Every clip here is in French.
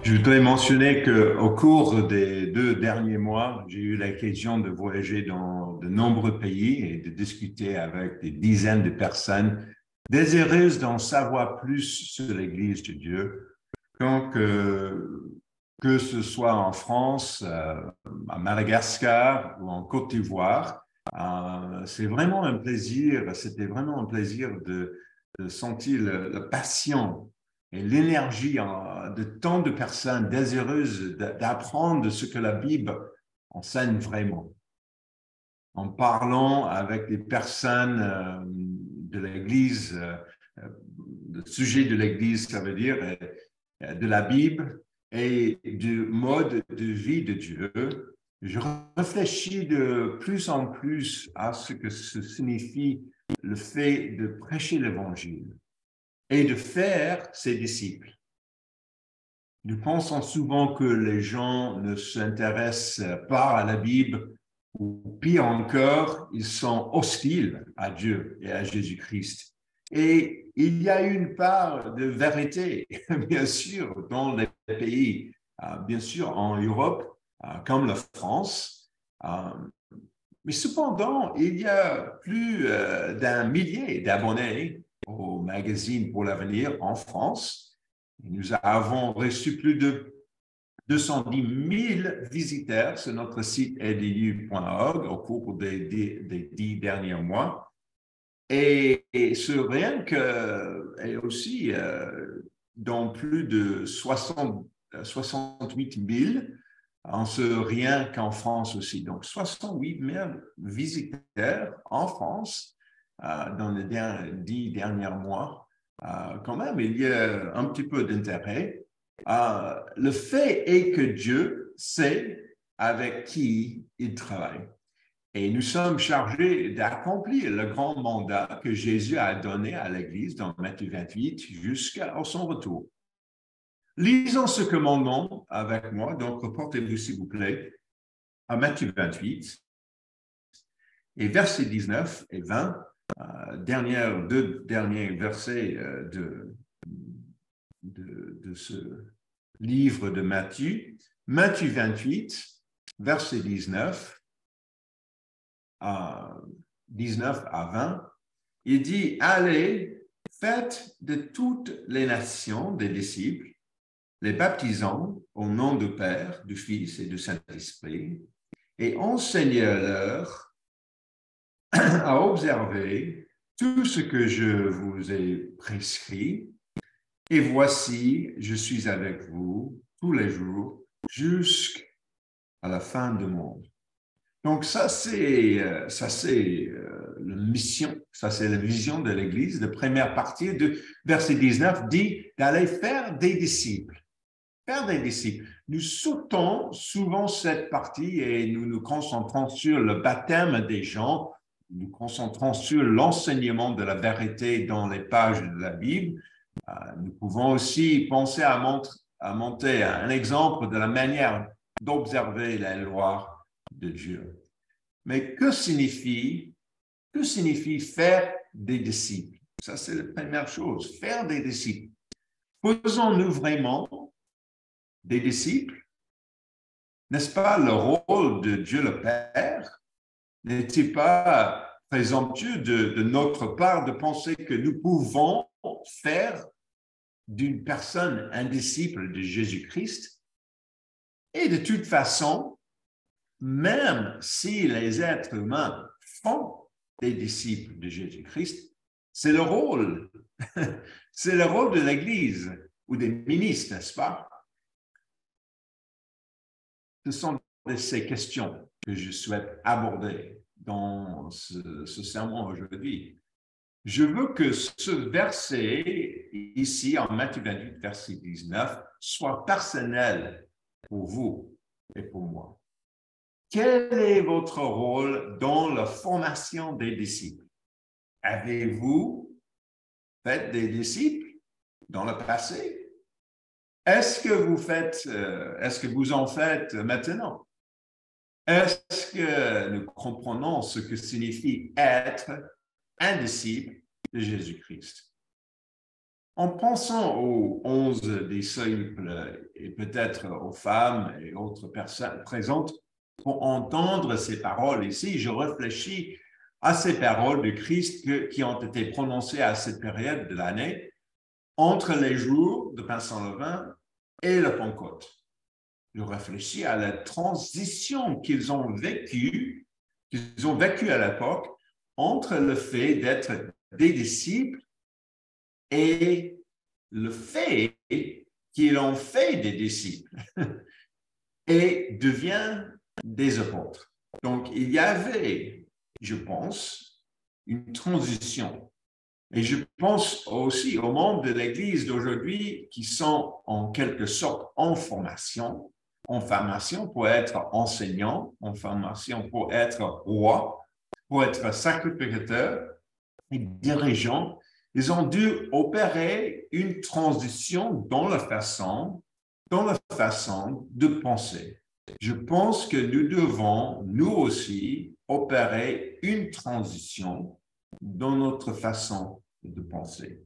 Je voudrais mentionner qu'au cours des 2 derniers mois, j'ai eu l'occasion de voyager dans de nombreux pays et de discuter avec des dizaines de personnes désireuses d'en savoir plus sur l'Église de Dieu, donc que ce soit en France, à Madagascar ou en Côte d'Ivoire. C'était vraiment un plaisir de sentir la passion et l'énergie de tant de personnes désireuses d'apprendre ce que la Bible enseigne vraiment. En parlant avec des personnes de l'Église, le sujet de l'Église, ça veut dire de la Bible et du mode de vie de Dieu, je réfléchis de plus en plus à ce que ce signifie le fait de prêcher l'Évangile et de faire ses disciples. Nous pensons souvent que les gens ne s'intéressent pas à la Bible, ou pire encore, ils sont hostiles à Dieu et à Jésus-Christ. Et il y a une part de vérité, bien sûr, dans les pays, bien sûr en Europe, comme la France. Mais cependant, il y a plus d'un millier d'abonnés au magazine Pour l'Avenir en France. Nous avons reçu plus de 210 000 visiteurs sur notre site eddu.org au cours des 10 derniers mois. Et ce rien que, et aussi dans plus de 68 000, en ce rien qu'en France aussi. Donc 68 000 visiteurs en France dans les 10 derniers mois. Quand même, il y a un petit peu d'intérêt. Le fait est que Dieu sait avec qui il travaille. Et nous sommes chargés d'accomplir le grand mandat que Jésus a donné à l'Église dans Matthieu 28 jusqu'à son retour. Lisons ce commandement avec moi, donc reportez-vous s'il vous plaît à Matthieu 28 et versets 19 et 20, deux derniers versets de ce livre de Matthieu. Matthieu 28, verset 19 à 20, il dit « Allez, faites de toutes les nations des disciples, les baptisant au nom du Père, du Fils et du Saint-Esprit, et enseignez-leur à observer tout ce que je vous ai prescrit. Et voici, je suis avec vous tous les jours jusqu'à la fin du monde. » Donc ça c'est la mission, ça c'est la vision de l'Église. La première partie de verset 19 dit d'aller faire des disciples. Faire des disciples. Nous sautons souvent cette partie et nous nous concentrons sur le baptême des gens, nous concentrons sur l'enseignement de la vérité dans les pages de la Bible. Nous pouvons aussi penser à monter un exemple de la manière d'observer la loi de Dieu. Mais que signifie faire des disciples? Ça, c'est la première chose, faire des disciples. Faisons-nous vraiment des disciples? N'est-ce pas le rôle de Dieu le Père? N'est-il pas présomptueux de notre part de penser que nous pouvons faire d'une personne un disciple de Jésus-Christ? Et de toute façon, même si les êtres humains font des disciples de Jésus-Christ, c'est le rôle, c'est le rôle de l'Église ou des ministres, n'est-ce pas? Ce sont ces questions que je souhaite aborder dans ce sermon aujourd'hui. Je veux que ce verset ici, en Matthieu 28, verset 19, soit personnel pour vous et pour moi. Quel est votre rôle dans la formation des disciples? Avez-vous fait des disciples dans le passé? Est-ce que vous en faites maintenant? Est-ce que nous comprenons ce que signifie être un disciple de Jésus-Christ? En pensant aux 11 disciples et peut-être aux femmes et autres personnes présentes pour entendre ces paroles ici, je réfléchis à ces paroles de Christ qui ont été prononcées à cette période de l'année entre les jours de pain sans levain et la Pentecôte. Je réfléchis à la transition qu'ils ont vécue à l'époque entre le fait d'être des disciples et le fait qu'ils ont fait des disciples et deviennent des apôtres. Donc, il y avait, je pense, une transition. Et je pense aussi aux membres de l'Église d'aujourd'hui qui sont en quelque sorte en formation pour être enseignants, en formation pour être roi, pour être sacrificateur et dirigeant. Ils ont dû opérer une transition dans la façon de penser. Je pense que nous devons, nous aussi, opérer une transition dans notre façon de penser.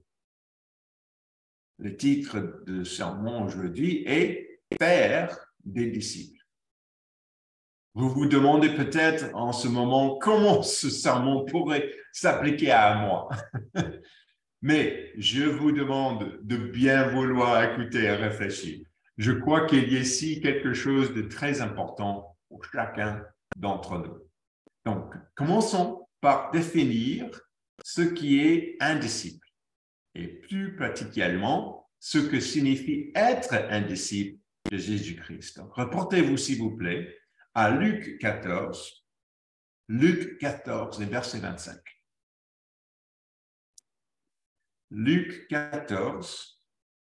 Le titre de sermon aujourd'hui est « Faire des disciples ». Vous vous demandez peut-être en ce moment comment ce sermon pourrait s'appliquer à moi. Mais je vous demande de bien vouloir écouter et réfléchir. Je crois qu'il y a ici quelque chose de très important pour chacun d'entre nous. Donc, commençons par définir ce qui est un disciple et plus particulièrement ce que signifie être un disciple de Jésus-Christ. Donc, reportez-vous s'il vous plaît à Luc 14 et verset 25. Luc 14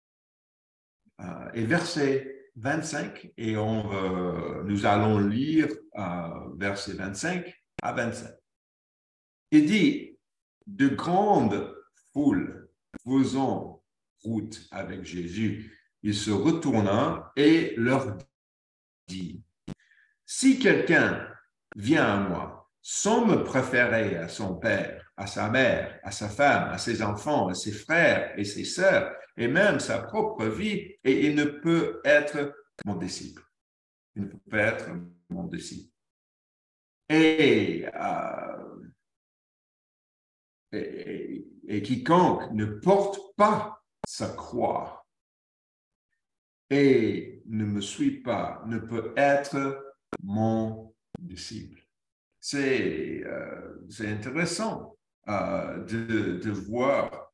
et verset 25, et nous allons lire verset 25 à 27. Il dit, de grandes foules faisant route avec Jésus, il se retourna et leur dit, si quelqu'un vient à moi sans me préférer à son père, à sa mère, à sa femme, à ses enfants, à ses frères et ses sœurs, et même sa propre vie, et il ne peut être mon disciple. Il ne peut pas être mon disciple. Et quiconque ne porte pas sa croix et ne me suit pas ne peut être mon disciple. C'est intéressant de voir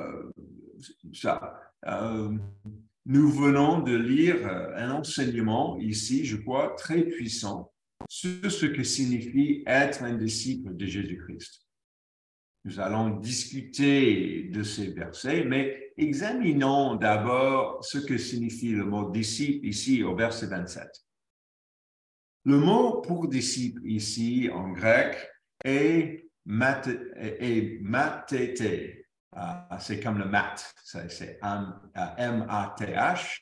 ça. Nous venons de lire un enseignement ici, je crois, très puissant sur ce que signifie être un disciple de Jésus-Christ. Nous allons discuter de ces versets, mais examinons d'abord ce que signifie le mot disciple ici au verset 27. Le mot pour disciple ici en grec est matété. C'est comme le math, c'est M-A-T-H,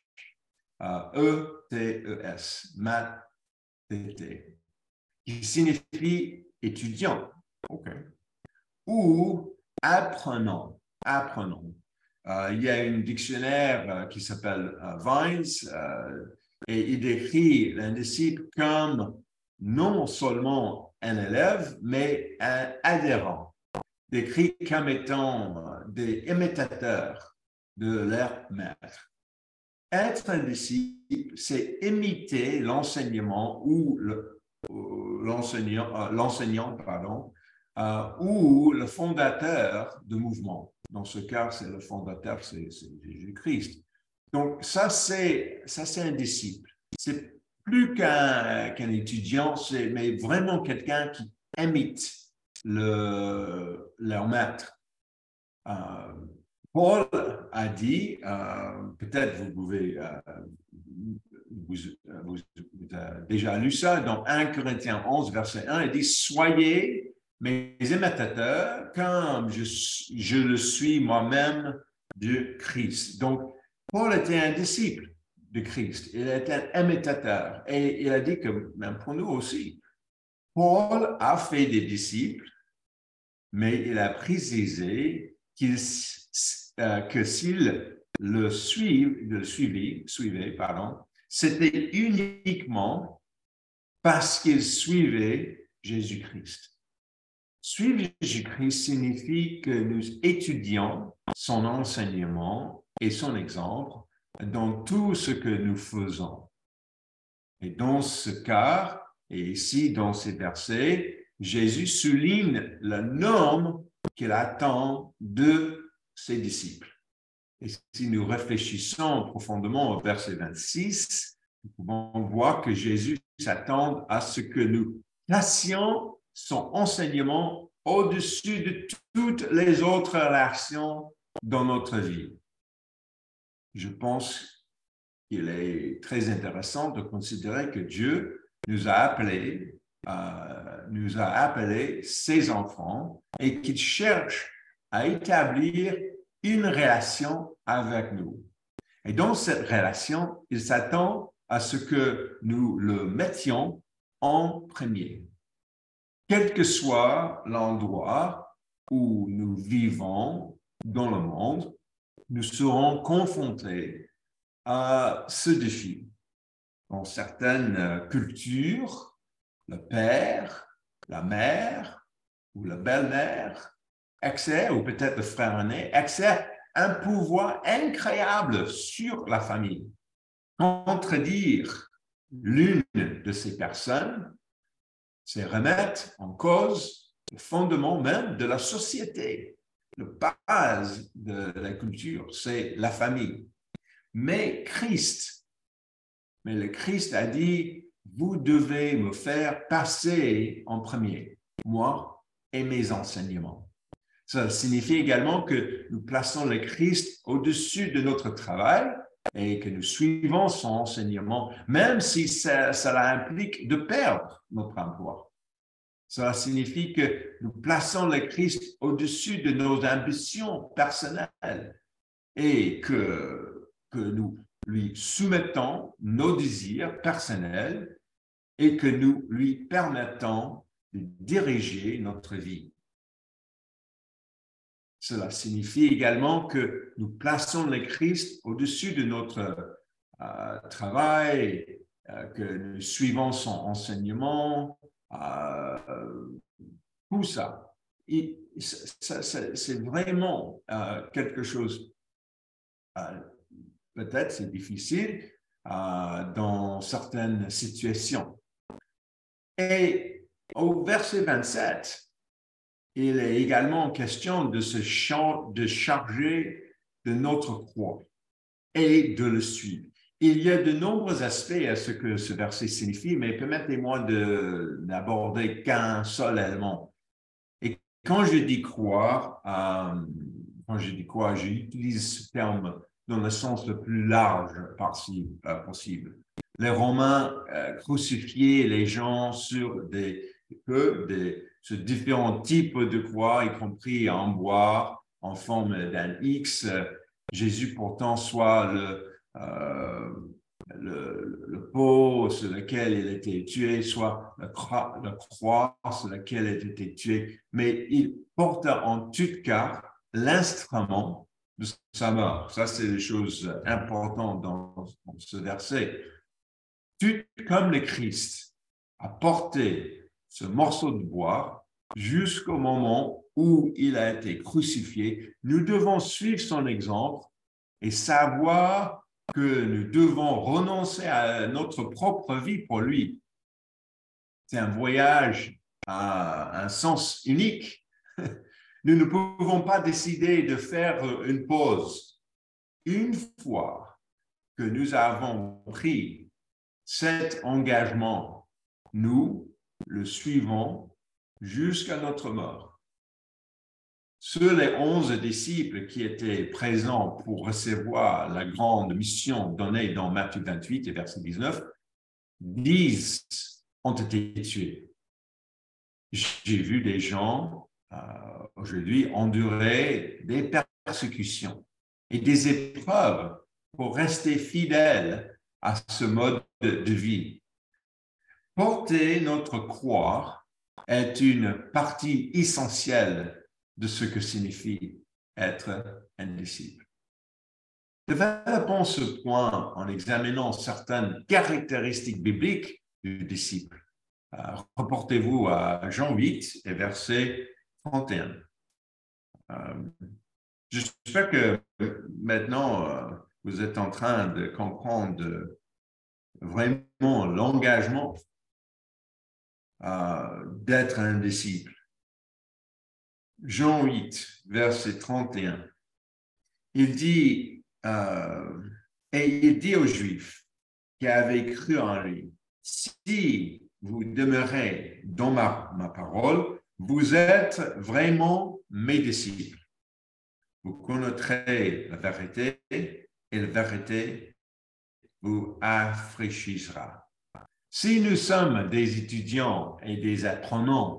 E-T-E-S, matété, qui signifie étudiant, ou apprenant. Il y a un dictionnaire qui s'appelle Vines, et il décrit un disciple comme non seulement un élève, mais un adhérent, décrit comme étant des imitateurs de leur maître. Être un disciple, c'est imiter l'enseignement ou l'enseignant, ou le fondateur du mouvement. Dans ce cas, c'est le fondateur, c'est Jésus-Christ. Donc, ça, c'est un disciple. C'est plus qu'un étudiant, mais vraiment quelqu'un qui imite leur maître. Paul a dit, peut-être vous pouvez, vous avez déjà lu ça, dans 1 Corinthiens 11, verset 1, il dit « Soyez mes imitateurs comme je le suis moi-même de Christ. » Donc, Paul était un disciple de Christ. Il était un imitateur. Et il a dit que, même pour nous aussi, Paul a fait des disciples, mais il a précisé qu'il que s'ils suivaient, pardon, c'était uniquement parce qu'ils suivaient Jésus-Christ. Suivre Jésus-Christ signifie que nous étudions son enseignement et son exemple dans tout ce que nous faisons. Et dans ce cas, et ici dans ces versets, Jésus souligne la norme qu'il attend de ses disciples. Et si nous réfléchissons profondément au verset 26, nous pouvons voir que Jésus s'attend à ce que nous placions son enseignement au-dessus de toutes les autres relations dans notre vie. Je pense qu'il est très intéressant de considérer que Dieu nous a appelés ses enfants et qu'il cherche à établir une relation avec nous. Et dans cette relation, il s'attend à ce que nous le mettions en premier. Quel que soit l'endroit où nous vivons dans le monde, nous serons confrontés à ce défi. Dans certaines cultures, le père, la mère ou la belle-mère exerce, ou peut-être le frère aîné, exerce un pouvoir incroyable sur la famille. Contredire l'une de ces personnes, c'est remettre en cause le fondement même de la société. La base de la culture, c'est la famille. Mais le Christ a dit, vous devez me faire passer en premier, moi et mes enseignements. Ça signifie également que nous plaçons le Christ au-dessus de notre travail et que nous suivons son enseignement, même si cela implique de perdre notre emploi. Cela signifie que nous plaçons le Christ au-dessus de nos ambitions personnelles et que nous lui soumettons nos désirs personnels et que nous lui permettons de diriger notre vie. Cela signifie également que nous plaçons le Christ au-dessus de notre travail, que nous suivons son enseignement, tout ça. C'est vraiment quelque chose, peut-être c'est difficile dans certaines situations. Et au verset 27, il est également question de charger de notre croix et de le suivre. Il y a de nombreux aspects à ce que ce verset signifie, mais permettez-moi d'aborder qu'un seul élément. Et quand je dis croire, j'utilise ce terme dans le sens le plus large possible. Les Romains crucifiaient les gens sur sur différents types de croix, y compris en bois, en forme d'un X. Jésus, pourtant, soit le pot sur lequel il était tué, soit la croix sur laquelle il était tué, mais il porte en tout cas l'instrument de sa mort. Ça, c'est des choses importantes dans ce verset. Tout comme le Christ a porté ce morceau de bois jusqu'au moment où il a été crucifié, nous devons suivre son exemple et savoir que nous devons renoncer à notre propre vie pour lui. C'est un voyage à un sens unique. Nous ne pouvons pas décider de faire une pause. Une fois que nous avons pris cet engagement, nous le suivons jusqu'à notre mort. Seuls les 11 disciples qui étaient présents pour recevoir la grande mission donnée dans Matthieu 28 et verset 19, 10 ont été tués. J'ai vu des gens aujourd'hui endurer des persécutions et des épreuves pour rester fidèles à ce mode de vie. Porter notre croix est une partie essentielle de ce que signifie être un disciple. Développons ce point en examinant certaines caractéristiques bibliques du disciple. Reportez-vous à Jean 8 et verset 31. J'espère que maintenant, vous êtes en train de comprendre vraiment l'engagement d'être un disciple. Jean 8, verset 31. Il dit, et il dit aux Juifs qui avaient cru en lui, si vous demeurez dans ma parole, vous êtes vraiment mes disciples. Vous connaîtrez la vérité et la vérité vous affranchira. Si nous sommes des étudiants et des apprenants,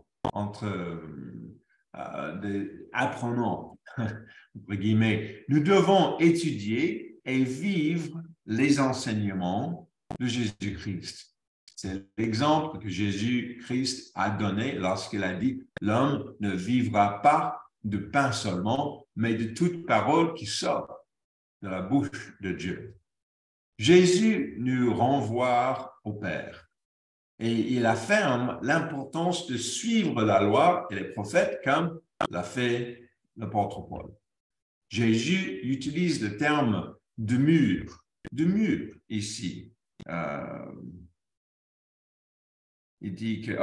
des apprenants, entre guillemets, nous devons étudier et vivre les enseignements de Jésus-Christ. C'est l'exemple que Jésus-Christ a donné lorsqu'il a dit « L'homme ne vivra pas de pain seulement, mais de toute parole qui sort de la bouche de Dieu. » Jésus nous renvoie au Père et il affirme l'importance de suivre la loi et les prophètes comme l'a fait l'apôtre Paul. Jésus utilise le terme de mur ici. Il dit que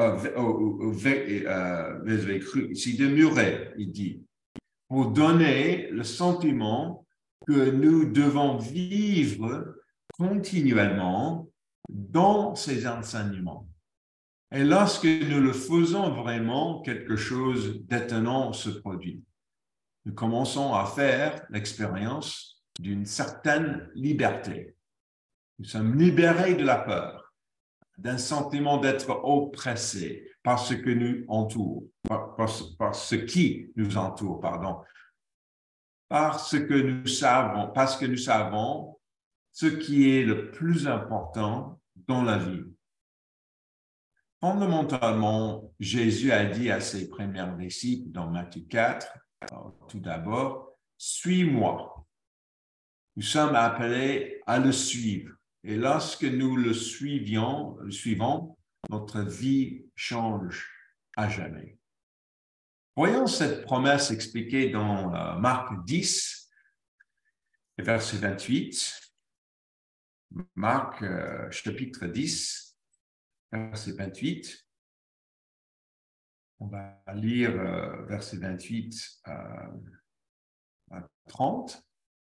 s'il demeurait, il dit, pour donner le sentiment que nous devons vivre continuellement dans ces enseignements. Et lorsque nous le faisons vraiment, quelque chose d'étonnant se produit. Nous commençons à faire l'expérience d'une certaine liberté. Nous sommes libérés de la peur, d'un sentiment d'être oppressés par ce que nous entoure, par ce qui nous entoure, parce que nous savons ce qui est le plus important dans la vie. Fondamentalement, Jésus a dit à ses premiers disciples dans Matthieu 4, tout d'abord, « Suis-moi ». Nous sommes appelés à le suivre. Et lorsque nous le suivons, notre vie change à jamais. Voyons cette promesse expliquée dans Marc 10, verset 28. Marc, chapitre 10, verset 28. On va lire verset 28 à 30.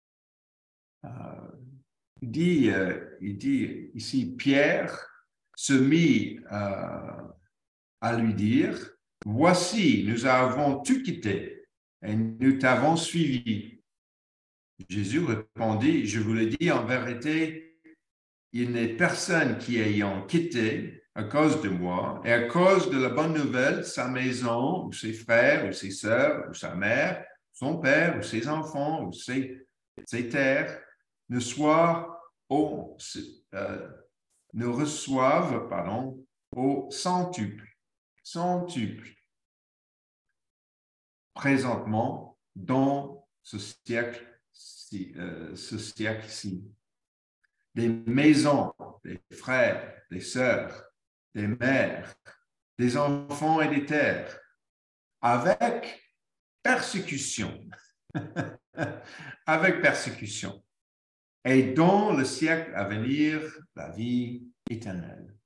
Il dit ici, Pierre se mit à lui dire, « Voici, nous avons tout quitté et nous t'avons suivi. » Jésus répondit, « Je vous le dis en vérité, il n'est personne qui ayant quitté à cause de moi et à cause de la bonne nouvelle, sa maison, ou ses frères, ou ses sœurs, ou sa mère, son père, ou ses enfants, ou ses terres, ne reçoivent au centuple, présentement dans ce siècle-ci. Des maisons, des frères, des sœurs, des mères, des enfants et des terres, avec persécution, avec persécution. Et dans le siècle à venir, la vie éternelle.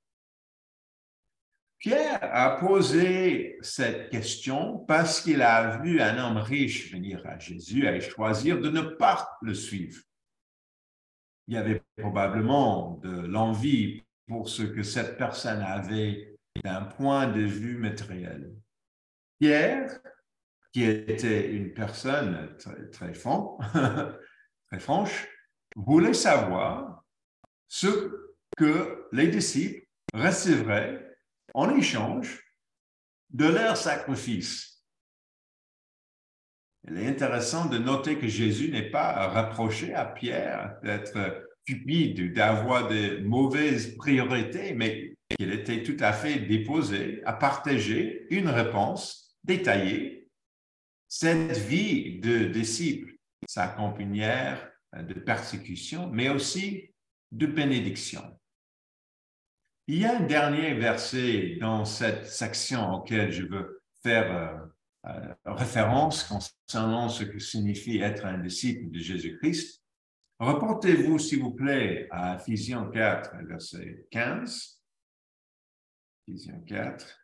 Pierre a posé cette question parce qu'il a vu un homme riche venir à Jésus et choisir de ne pas le suivre. Il y avait probablement de l'envie pour ce que cette personne avait d'un point de vue matériel. Pierre, qui était une personne très franche, voulait savoir ce que les disciples recevraient en échange de leur sacrifice. Il est intéressant de noter que Jésus n'est pas reproché à Pierre d'être cupide, d'avoir de mauvaises priorités, mais qu'il était tout à fait disposé à partager une réponse détaillée Cette vie de disciple s'accompagnèrent de persécution, mais aussi de bénédiction. Il y a un dernier verset dans cette section auquel je veux faire référence concernant ce que signifie être un disciple de Jésus-Christ. Reportez-vous, s'il vous plaît, à Ephésiens 4, verset 15. Ephésiens 4,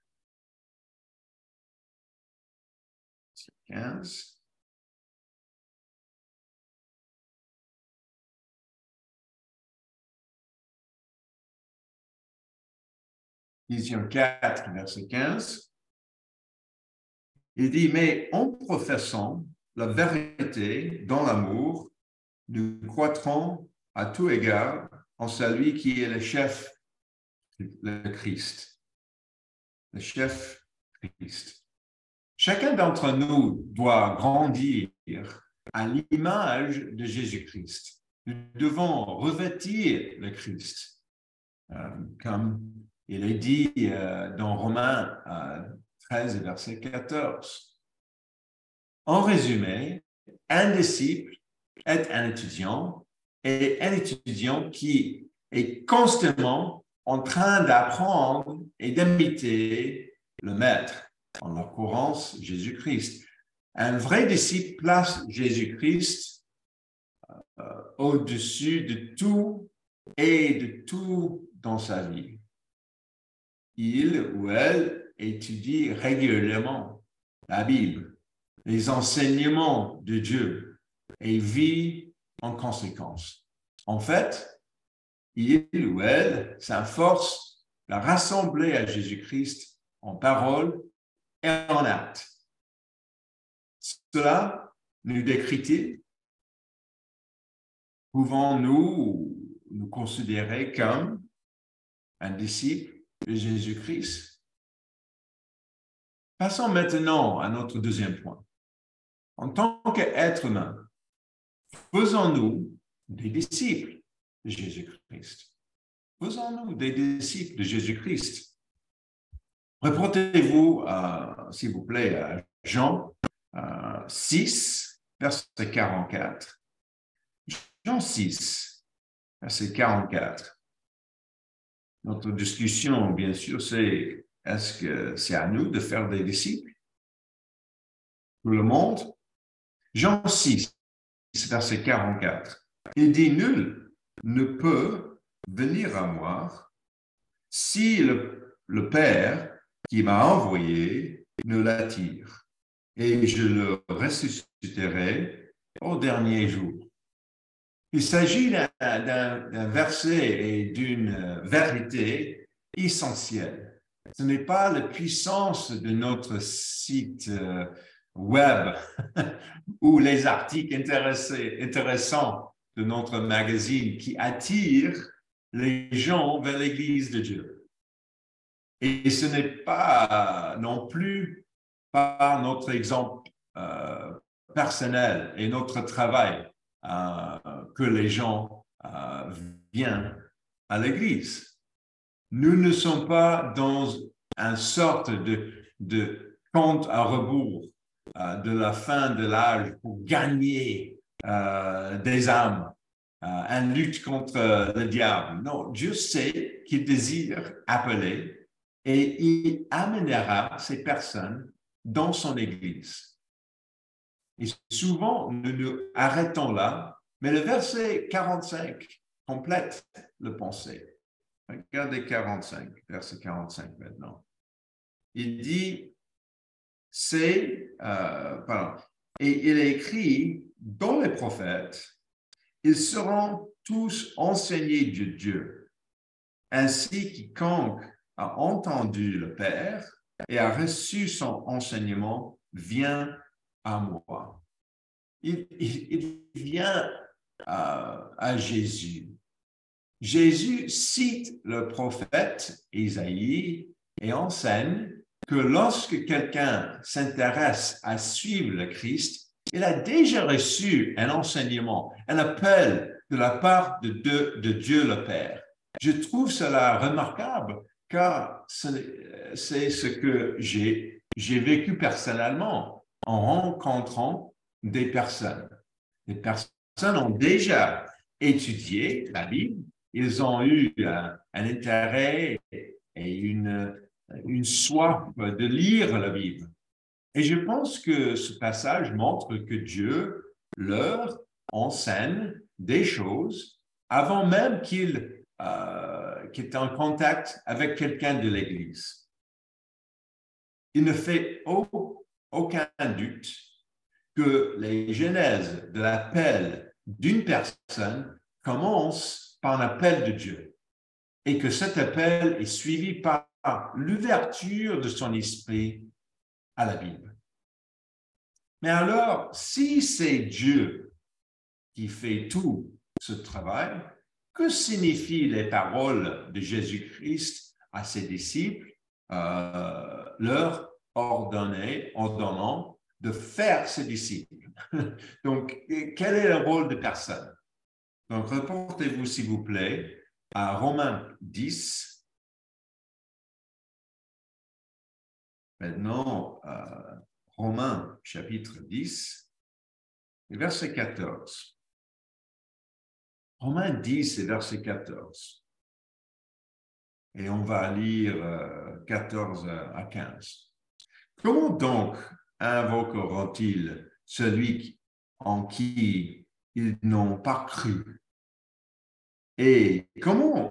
15. Ephésiens 4, verset 15. Il dit, mais en professant la vérité dans l'amour, nous croîtrons à tout égard en celui qui est le chef, le Christ. Le chef Christ. Chacun d'entre nous doit grandir à l'image de Jésus-Christ. Nous devons revêtir le Christ, comme il est dit dans Romains 13, verset 14. En résumé, un disciple est un étudiant et un étudiant qui est constamment en train d'apprendre et d'imiter le maître, en l'occurrence Jésus-Christ. Un vrai disciple place Jésus-Christ au-dessus de tout et de tout dans sa vie. Il ou elle étudie régulièrement la Bible, les enseignements de Dieu et vit en conséquence. En fait, il ou elle s'efforce de rassembler à Jésus-Christ en parole et en acte. Cela nous décrit-il? Pouvons-nous nous considérer comme un disciple de Jésus-Christ? Passons maintenant à notre deuxième point. En tant qu'être humain, faisons-nous des disciples de Jésus-Christ? Faisons-nous des disciples de Jésus-Christ? Reportez-vous, s'il vous plaît, à Jean 6, verset 44. Jean 6, verset 44. Notre discussion, bien sûr, c'est est-ce que c'est à nous de faire des disciples? Tout le monde? Jean 6, verset 44. Il dit, nul ne peut venir à moi si le Père qui m'a envoyé ne l'attire, et je le ressusciterai au dernier jour. Il s'agit d'un verset et d'une vérité essentielle. Ce n'est pas la puissance de notre site web ou les articles intéressants de notre magazine qui attirent les gens vers l'Église de Dieu. Et ce n'est pas non plus par notre exemple personnel et notre travail que les gens viennent à l'Église. Nous ne sommes pas dans une sorte de compte à rebours de la fin de l'âge pour gagner des âmes, une lutte contre le diable. Non, Dieu sait qu'il désire appeler et il amènera ces personnes dans son Église. Et souvent, nous nous arrêtons là, mais le verset 45 complète le pensée. Regardez 45, verset 45 maintenant. Il dit, et il est écrit dans les prophètes, ils seront tous enseignés de Dieu. Ainsi, quiconque a entendu le Père et a reçu son enseignement vient à moi. Il vient à Jésus. Jésus cite le prophète Isaïe et enseigne que lorsque quelqu'un s'intéresse à suivre le Christ, il a déjà reçu un enseignement, un appel de la part de Dieu le Père. Je trouve cela remarquable car c'est ce que j'ai vécu personnellement. en rencontrant des personnes. Les personnes ont déjà étudié la Bible, ils ont eu un intérêt et une soif de lire la Bible. Et je pense que ce passage montre que Dieu leur enseigne des choses avant même qu'ils aient en contact avec quelqu'un de l'Église. Il ne fait aucun doute que les genèses de l'appel d'une personne commencent par l'appel de Dieu et que cet appel est suivi par l'ouverture de son esprit à la Bible. Mais alors, si c'est Dieu qui fait tout ce travail, que signifient les paroles de Jésus-Christ à ses disciples, leur ordonnant de faire ses disciples? Donc, quel est le rôle de personne? Donc, reportez-vous, s'il vous plaît, à Romains 10. Maintenant, Romains chapitre 10, verset 14. Romains 10 et verset 14. Et on va lire 14 à 15. Comment donc invoqueront-ils celui en qui ils n'ont pas cru? Et comment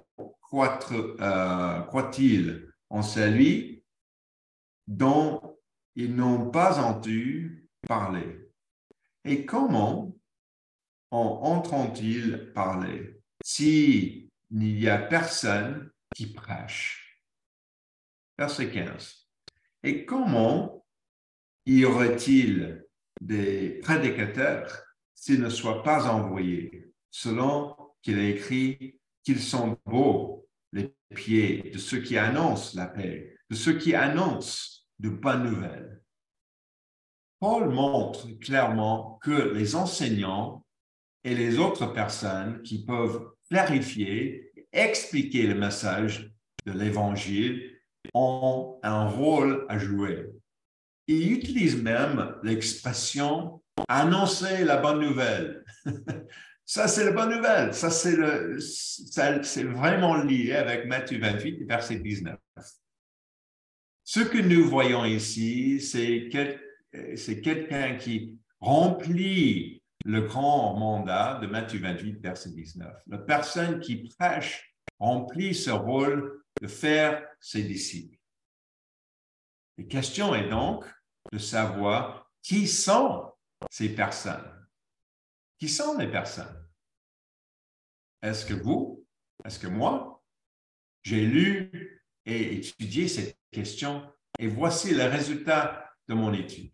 croient-ils en celui dont ils n'ont pas entendu parler? Et comment en entendront-ils parler s'il n'y a personne qui prêche? Verset 15. Et comment y aurait-il des prédicateurs s'ils ne soient pas envoyés, selon qu'il est écrit qu'ils sont beaux les pieds de ceux qui annoncent la paix, de ceux qui annoncent de bonnes nouvelles? Paul montre clairement que les enseignants et les autres personnes qui peuvent clarifier, expliquer le message de l'Évangile ont un rôle à jouer. Il utilise même l'expression « annoncer la bonne nouvelle ». Ça, c'est la bonne nouvelle. Ça, c'est vraiment lié avec Matthieu 28, verset 19. Ce que nous voyons ici, c'est quelqu'un qui remplit le grand mandat de Matthieu 28, verset 19. La personne qui prêche remplit ce rôle de faire ses disciples. La question est donc de savoir qui sont ces personnes. Qui sont les personnes? Est-ce que vous? Est-ce que moi? J'ai lu et étudié cette question et voici le résultat de mon étude.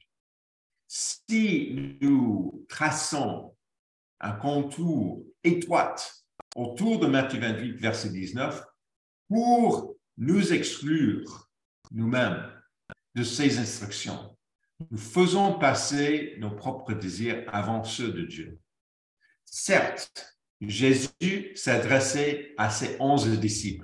Si nous traçons un contour étroit autour de Matthieu 28, verset 19, pour nous exclure nous-mêmes de ces instructions, nous faisons passer nos propres désirs avant ceux de Dieu. Certes, Jésus s'adressait à ses 11 disciples,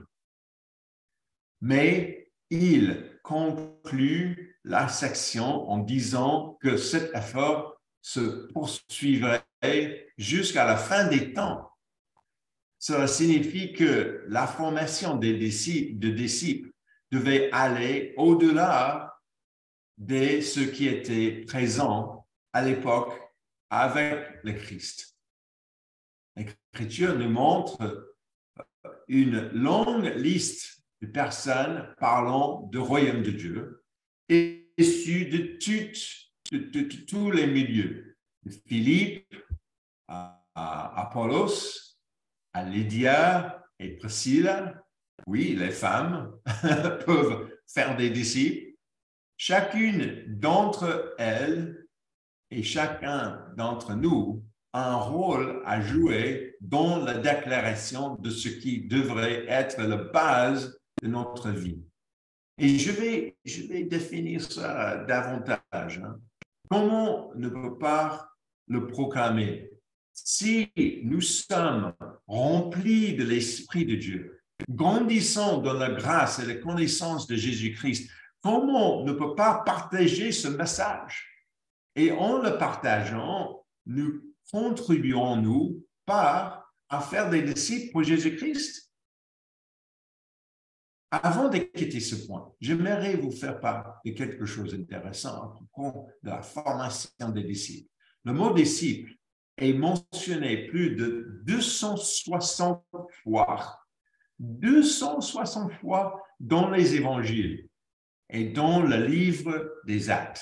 mais il conclut la section en disant que cet effort se poursuivrait jusqu'à la fin des temps. Cela signifie que la formation des disciples devait aller au-delà de ce qui était présent à l'époque avec le Christ. L'Écriture nous montre une longue liste de personnes parlant du royaume de Dieu, issues de tous les milieux, de Philippe à Apollos, à Lydia et Priscilla. Oui, les femmes peuvent faire des disciples. Chacune d'entre elles et chacun d'entre nous a un rôle à jouer dans la déclaration de ce qui devrait être la base de notre vie. Et je vais définir ça davantage. Comment ne peut pas le proclamer? Si nous sommes remplis de l'Esprit de Dieu, grandissons dans la grâce et la connaissance de Jésus-Christ, comment ne peut pas partager ce message? Et en le partageant, nous contribuons, nous, à faire des disciples pour Jésus-Christ. Avant de quitter ce point, j'aimerais vous faire part de quelque chose d'intéressant à propos de la formation des disciples. Le mot disciple est mentionné plus de 260 fois. 260 fois dans les évangiles et dans le livre des Actes.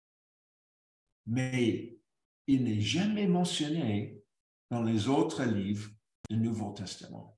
Mais il n'est jamais mentionné dans les autres livres du Nouveau Testament.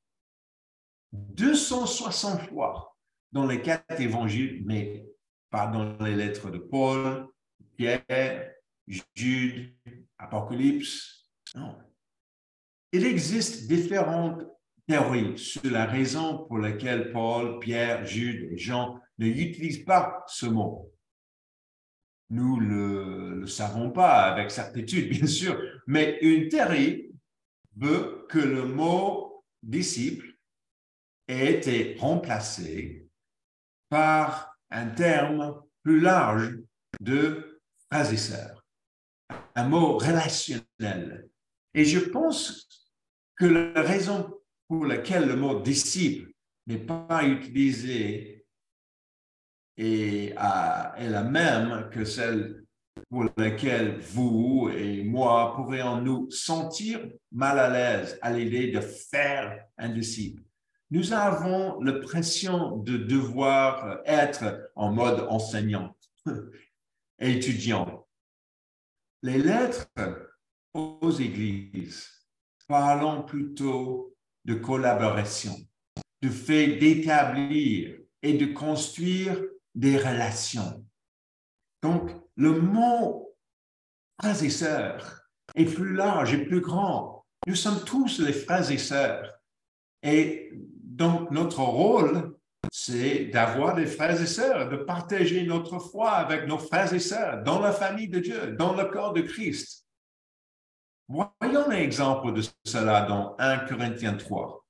260 fois dans les 4 évangiles, mais pas dans les lettres de Paul, Pierre, Jude, Apocalypse. Non. Il existe différentes théories sur la raison pour laquelle Paul, Pierre, Jude et Jean n'utilisent pas ce mot. Nous ne le savons pas avec certitude, bien sûr, mais une théorie veut que le mot disciple ait été remplacé par un terme plus large de frères et sœurs, un mot relationnel. Et je pense que la raison pour laquelle le mot disciple n'est pas utilisé est la même que celle pour laquelle vous et moi pourrions nous sentir mal à l'aise à l'idée de faire un disciple. Nous avons l'impression de devoir être en mode enseignant et étudiant. Les lettres aux églises parlons plutôt de collaboration, du fait d'établir et de construire des relations. Donc, le mot frères et sœurs est plus large et plus grand. Nous sommes tous les frères et sœurs. Et donc, notre rôle, c'est d'avoir des frères et sœurs, de partager notre foi avec nos frères et sœurs dans la famille de Dieu, dans le corps de Christ. Voyons un exemple de cela dans 1 Corinthiens 3,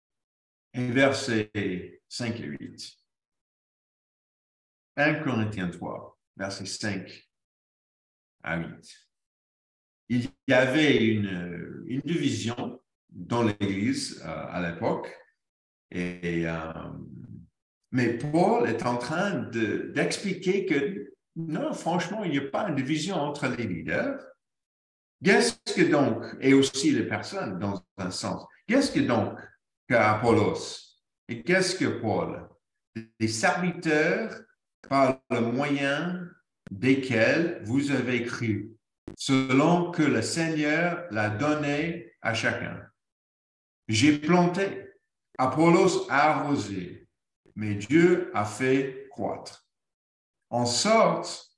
versets 5 et 8. 1 Corinthiens 3, versets 5 à 8. Il y avait une division dans l'Église à l'époque, mais Paul est en train d'expliquer que non, franchement, il n'y a pas une division entre les leaders. Qu'est-ce que donc, et aussi les personnes dans un sens, qu'est-ce que donc qu'Apollos et qu'est-ce que Paul? Des serviteurs par le moyen desquels vous avez cru, selon que le Seigneur l'a donné à chacun. J'ai planté, Apollos a arrosé, mais Dieu a fait croître. En sorte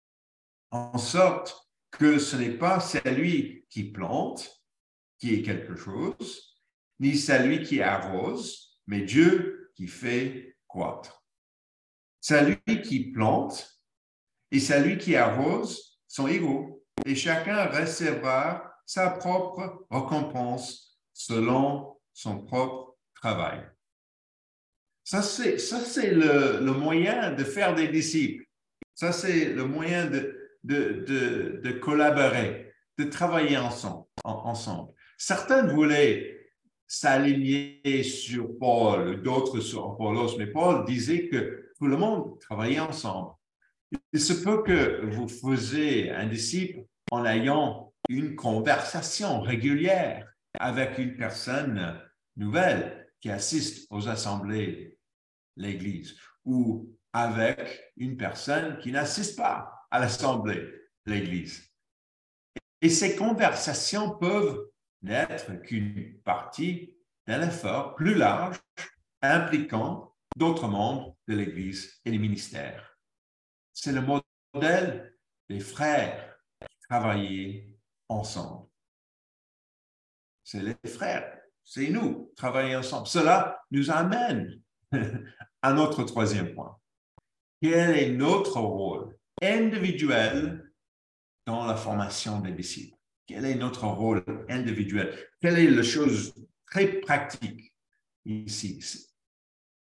que ce n'est pas celui qui plante qui est quelque chose, ni celui qui arrose, mais Dieu qui fait croître. Celui qui plante et celui qui arrose sont égaux, et chacun recevra sa propre récompense selon son propre travail. Ça, c'est le moyen de faire des disciples. Ça, c'est le moyen de collaborer, de travailler ensemble. Certains voulaient s'aligner sur Paul, d'autres sur Apollos, mais Paul disait que tout le monde travaillait ensemble. Il se peut que vous faisiez un disciple en ayant une conversation régulière avec une personne nouvelle qui assiste aux assemblées de l'Église ou avec une personne qui n'assiste pas à l'assemblée de l'Église. Et ces conversations peuvent n'être qu'une partie d'un effort plus large impliquant d'autres membres de l'Église et des ministères. C'est le modèle des frères qui travaillaient ensemble. C'est les frères, c'est nous, travailler ensemble. Cela nous amène à notre troisième point. Quel est notre rôle individuel dans la formation des disciples? Quel est notre rôle individuel? Quelle est la chose très pratique ici?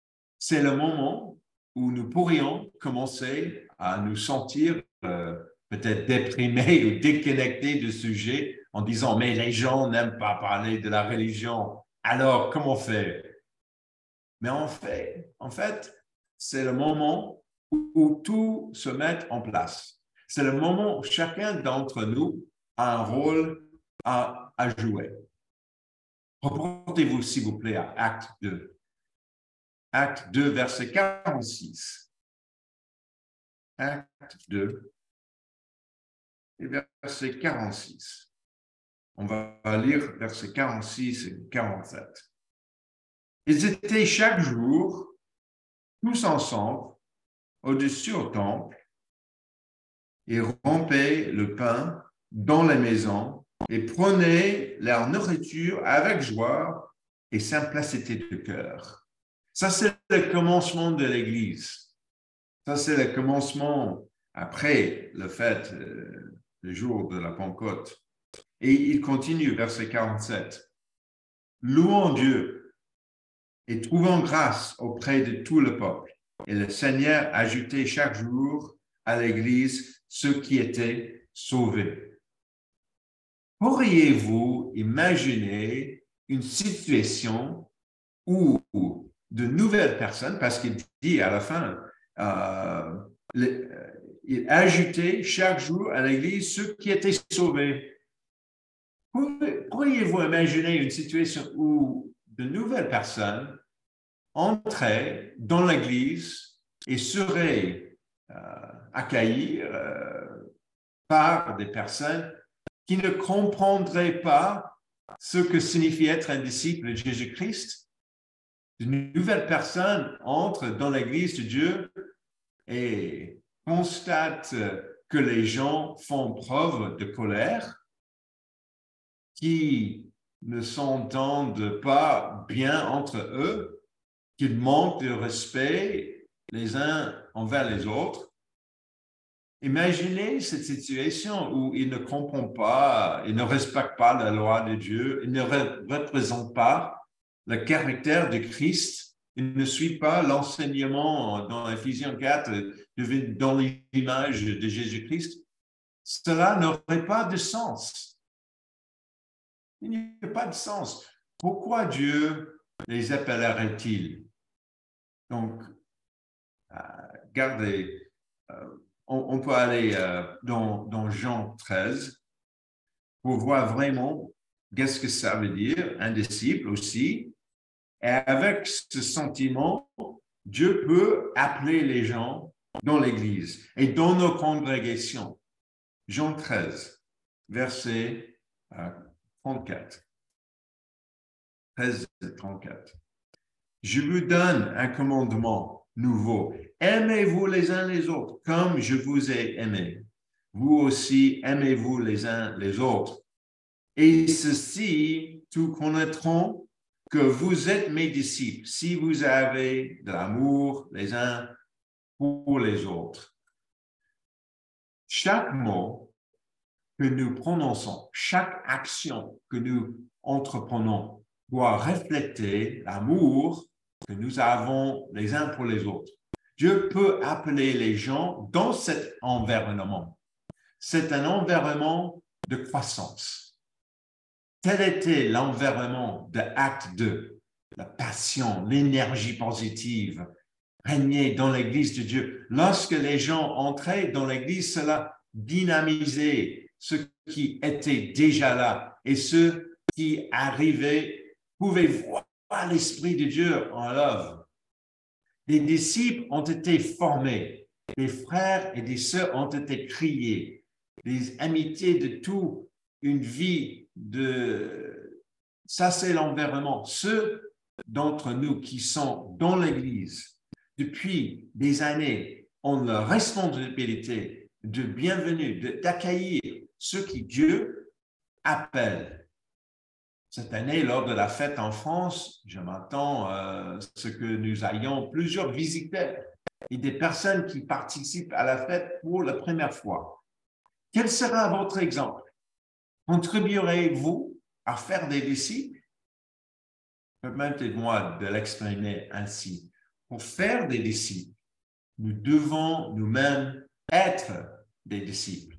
C'est le moment où nous pourrions commencer à nous sentir peut-être déprimé ou déconnecté du sujet en disant, mais les gens n'aiment pas parler de la religion. Alors, comment faire? Mais en fait, c'est le moment où tout se met en place. C'est le moment où chacun d'entre nous a un rôle à jouer. Reportez-vous, s'il vous plaît, à Acte 2. Acte 2, verset 46. Acte 2, et verset 46. On va lire versets 46 et 47. Ils étaient chaque jour, tous ensemble, au-dessus au temple, et rompaient le pain dans les maisons et prenaient leur nourriture avec joie et simplicité de cœur. Ça, c'est le commencement de l'Église. Ça, c'est le commencement après le fait, le jour de la Pentecôte. Et il continue, verset 47. Louons Dieu et trouvons grâce auprès de tout le peuple. Et le Seigneur ajoutait chaque jour à l'Église ceux qui étaient sauvés. Pourriez-vous imaginer une situation où de nouvelles personnes, parce qu'il dit à la fin, il ajoutait chaque jour à l'Église ceux qui étaient sauvés. Pourriez-vous imaginer une situation où de nouvelles personnes entraient dans l'Église et seraient accueillies par des personnes qui ne comprendraient pas ce que signifie être un disciple de Jésus-Christ? De nouvelles personnes entrent dans l'Église de Dieu et constatent que les gens font preuve de colère, qui ne s'entendent pas bien entre eux, qu'ils manquent de respect les uns envers les autres. Imaginez cette situation où ils ne comprennent pas, ils ne respectent pas la loi de Dieu, ils ne représentent pas le caractère de Christ, ils ne suivent pas l'enseignement dans Éphésiens 4 dans l'image de Jésus-Christ. Cela n'aurait pas de sens. Il n'y a pas de sens. Pourquoi Dieu les appellerait-il? Donc, regardez, on peut aller dans Jean 13 pour voir vraiment qu'est-ce que ça veut dire, un disciple aussi. Et avec ce sentiment, Dieu peut appeler les gens dans l'Église et dans nos congrégations. Jean 13, verset 34. 13 et 34. Je vous donne un commandement nouveau. Aimez-vous les uns les autres comme je vous ai aimé. Vous aussi, aimez-vous les uns les autres. Et ceci, tous connaîtront que vous êtes mes disciples si vous avez de l'amour les uns pour les autres. Chaque mot que nous prononçons, chaque action que nous entreprenons doit refléter l'amour que nous avons les uns pour les autres. Dieu peut appeler les gens dans cet environnement. C'est un environnement de croissance. Tel était l'environnement de Acte 2. La passion, l'énergie positive régnait dans l'Église de Dieu. Lorsque les gens entraient dans l'Église, cela dynamisait ceux qui étaient déjà là et ceux qui arrivaient pouvaient voir l'Esprit de Dieu en l'œuvre. Les disciples ont été formés, les frères et les sœurs ont été créés, les amitiés de tout, une vie de... Ça, c'est l'environnement. Ceux d'entre nous qui sont dans l'Église depuis des années ont la responsabilité de bienvenue, d'accueillir ceux qui Dieu appelle. Cette année, lors de la fête en France, je m'attends à ce que nous ayons plusieurs visiteurs et des personnes qui participent à la fête pour la première fois. Quel sera votre exemple? Contribuerez-vous à faire des disciples? Permettez-moi de l'exprimer ainsi. Pour faire des disciples, nous devons nous-mêmes être des disciples.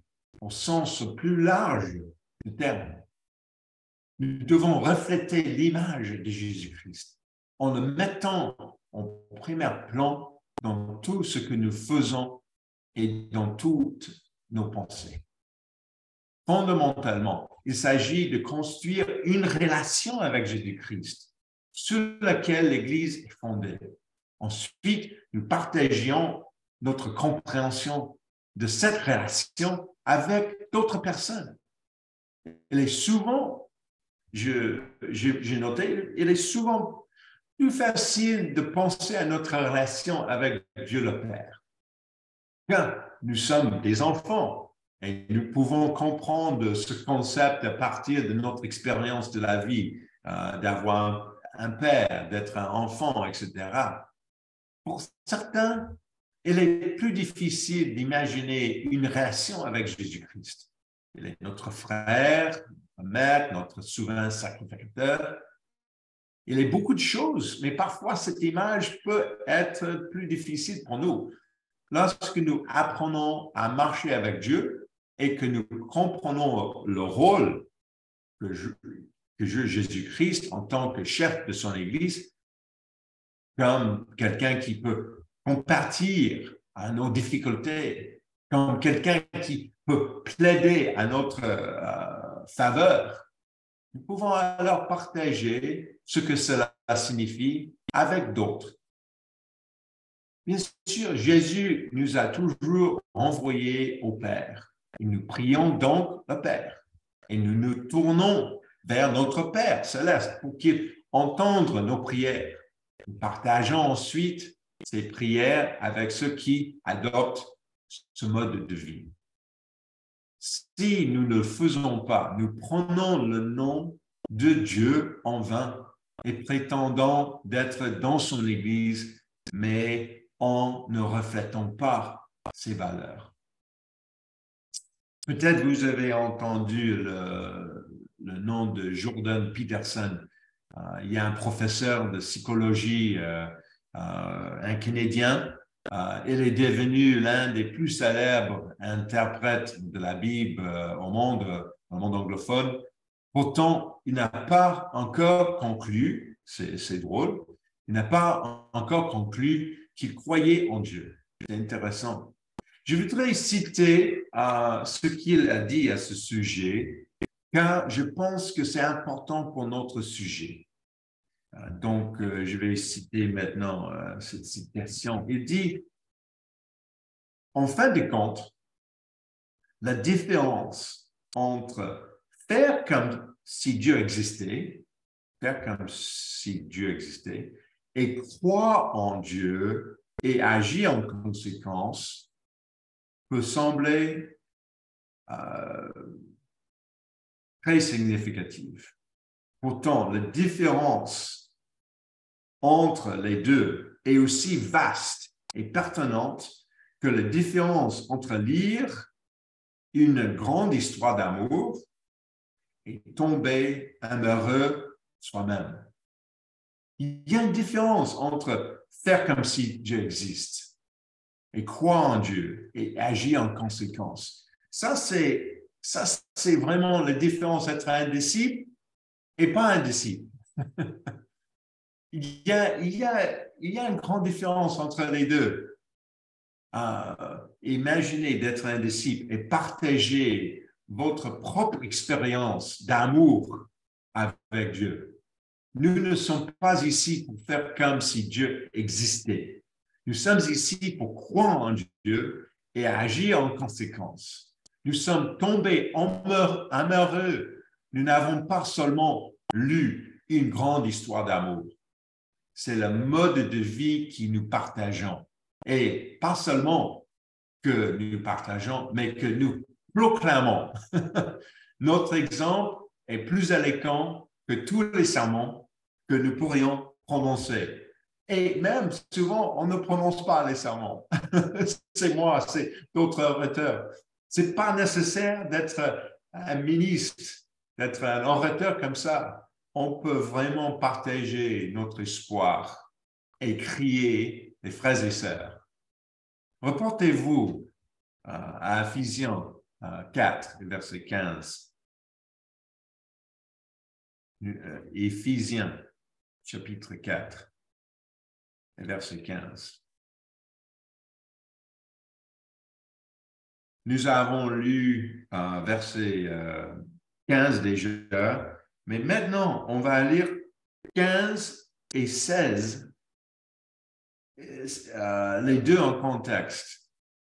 au sens plus large du terme. Nous devons refléter l'image de Jésus-Christ en le mettant en premier plan dans tout ce que nous faisons et dans toutes nos pensées. Fondamentalement, il s'agit de construire une relation avec Jésus-Christ sur laquelle l'Église est fondée. Ensuite, nous partageons notre compréhension de cette relation avec d'autres personnes. Elle est souvent, j'ai noté, il est souvent plus facile de penser à notre relation avec Dieu le Père. Quand nous sommes des enfants et nous pouvons comprendre ce concept à partir de notre expérience de la vie, d'avoir un père, d'être un enfant, etc. Pour certains, il est plus difficile d'imaginer une relation avec Jésus-Christ. Il est notre frère, notre maître, notre souverain sacrificateur. Il est beaucoup de choses, mais parfois cette image peut être plus difficile pour nous. Lorsque nous apprenons à marcher avec Dieu et que nous comprenons le rôle que joue Jésus-Christ en tant que chef de son Église, comme quelqu'un qui peut compatir à nos difficultés, comme quelqu'un qui peut plaider à notre faveur, nous pouvons alors partager ce que cela signifie avec d'autres. Bien sûr, Jésus nous a toujours envoyés au Père. Et nous prions donc le Père. Et nous nous tournons vers notre Père céleste pour qu'il entende nos prières. Nous partageons ensuite ces prières avec ceux qui adoptent ce mode de vie. Si nous ne le faisons pas, nous prenons le nom de Dieu en vain et prétendons d'être dans son Église, mais en ne reflétant pas ses valeurs. Peut-être vous avez entendu le nom de Jordan Peterson. Il y a un professeur de psychologie, un Canadien. Il est devenu l'un des plus célèbres interprètes de la Bible au monde anglophone. Pourtant, il n'a pas encore conclu, c'est drôle, il n'a pas encore conclu qu'il croyait en Dieu. C'est intéressant. Je voudrais citer ce qu'il a dit à ce sujet, car je pense que c'est important pour notre sujet. Donc, je vais citer maintenant cette citation. Il dit, en fin de compte, la différence entre faire comme si Dieu existait, et croire en Dieu et agir en conséquence peut sembler très significative. Pourtant, la différence entre les deux est aussi vaste et pertinente que la différence entre lire une grande histoire d'amour et tomber amoureux soi-même. Il y a une différence entre faire comme si Dieu existe et croire en Dieu et agir en conséquence. Ça, c'est vraiment la différence entre un disciple et pas un disciple. Il y a une grande différence entre les deux. Imaginez d'être un disciple et partager votre propre expérience d'amour avec Dieu. Nous ne sommes pas ici pour faire comme si Dieu existait. Nous sommes ici pour croire en Dieu et agir en conséquence. Nous sommes tombés amoureux. Nous n'avons pas seulement lu une grande histoire d'amour. C'est le mode de vie que nous partageons. Et pas seulement que nous partageons, mais que nous proclamons. Notre exemple est plus éloquent que tous les sermons que nous pourrions prononcer. Et même, souvent, on ne prononce pas les sermons. C'est moi, c'est d'autres orateurs. Ce n'est pas nécessaire d'être un ministre, d'être un orateur comme ça. On peut vraiment partager notre espoir et crier les frères et sœurs. Reportez-vous à Ephésiens 4, verset 15. Éphésiens, chapitre 4, verset 15. Nous avons lu verset 15 déjà, mais maintenant, on va lire 15 et 16, les deux en contexte.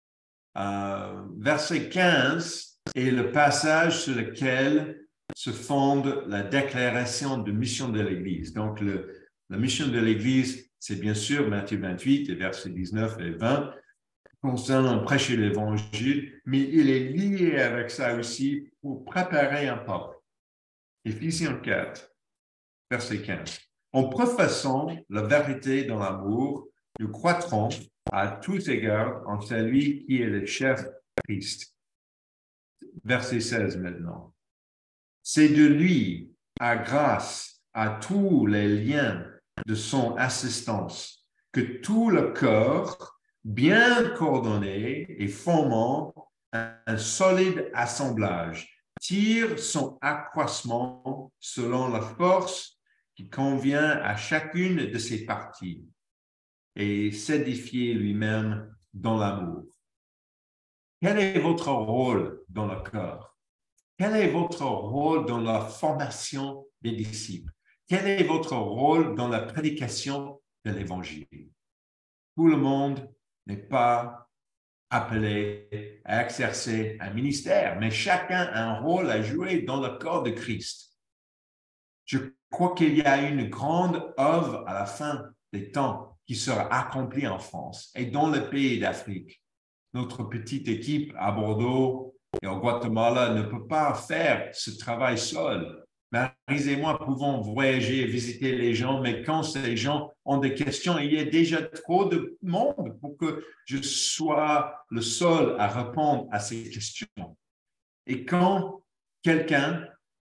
Verset 15 est le passage sur lequel se fonde la déclaration de mission de l'Église. Donc, la mission de l'Église, c'est bien sûr Matthieu 28, et versets 19 et 20, concernant prêcher l'Évangile, mais il est lié avec ça aussi pour préparer un peuple. Éphésiens 4, verset 15. En professant la vérité dans l'amour, nous croîtrons à tous égards en celui qui est le chef Christ. Verset 16 maintenant. C'est de lui, à grâce, à tous les liens de son assistance, que tout le corps, bien coordonné et formant un solide assemblage, tire son accroissement selon la force qui convient à chacune de ses parties et s'édifier lui-même dans l'amour. Quel est votre rôle dans le corps? Quel est votre rôle dans la formation des disciples? Quel est votre rôle dans la prédication de l'Évangile? Tout le monde n'est pas appelé à exercer un ministère, mais chacun a un rôle à jouer dans le corps de Christ. Je crois qu'il y a une grande œuvre à la fin des temps qui sera accomplie en France et dans les pays d'Afrique. Notre petite équipe à Bordeaux et au Guatemala ne peut pas faire ce travail seul. Maryse et moi pouvons voyager et visiter les gens, mais quand ces gens ont des questions, il y a déjà trop de monde pour que je sois le seul à répondre à ces questions. Et quand quelqu'un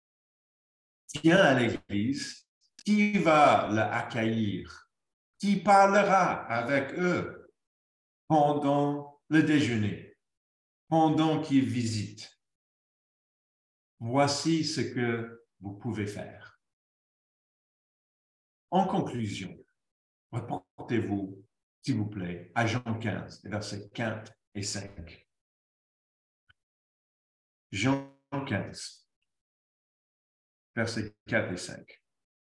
vient à l'église, qui va l'accueillir? Qui parlera avec eux pendant le déjeuner, pendant qu'ils visitent? Voici ce que vous pouvez faire. En conclusion, reportez-vous, s'il vous plaît, à Jean 15, versets 4 et 5. Jean 15, versets 4 et 5.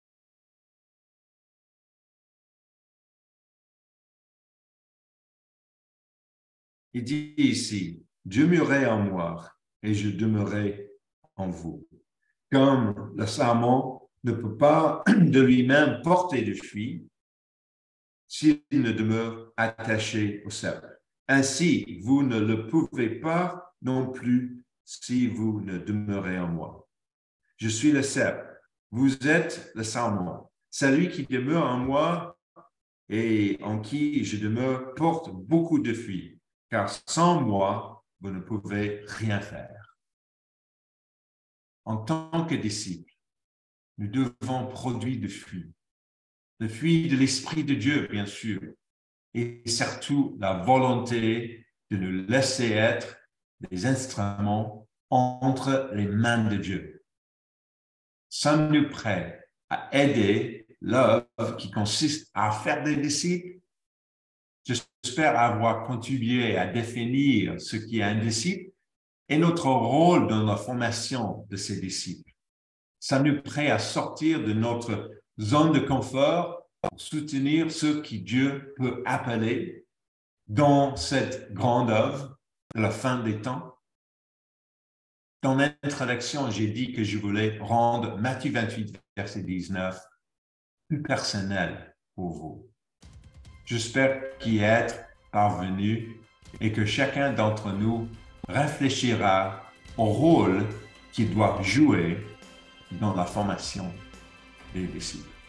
Il dit ici, « Demeurez en moi et je demeurerai en vous. » Comme le sarment ne peut pas de lui-même porter de fruits s'il ne demeure attaché au cep. Ainsi, vous ne le pouvez pas non plus si vous ne demeurez en moi. Je suis le cep, vous êtes le sarment. Celui qui demeure en moi et en qui je demeure porte beaucoup de fruits, car sans moi, vous ne pouvez rien faire. En tant que disciples, nous devons produire des fruits. Le fruit de l'Esprit de Dieu, bien sûr, et surtout la volonté de nous laisser être des instruments entre les mains de Dieu. Sommes-nous prêts à aider l'œuvre qui consiste à faire des disciples? J'espère avoir contribué à définir ce qui est un disciple et notre rôle dans la formation de ces disciples. Sommes-nous prêts à sortir de notre zone de confort pour soutenir ceux qui Dieu peut appeler dans cette grande œuvre de la fin des temps? Dans l'introduction, j'ai dit que je voulais rendre Matthieu 28, verset 19, plus personnel pour vous. J'espère y être parvenu et que chacun d'entre nous réfléchira au rôle qu'il doit jouer dans la formation des disciples.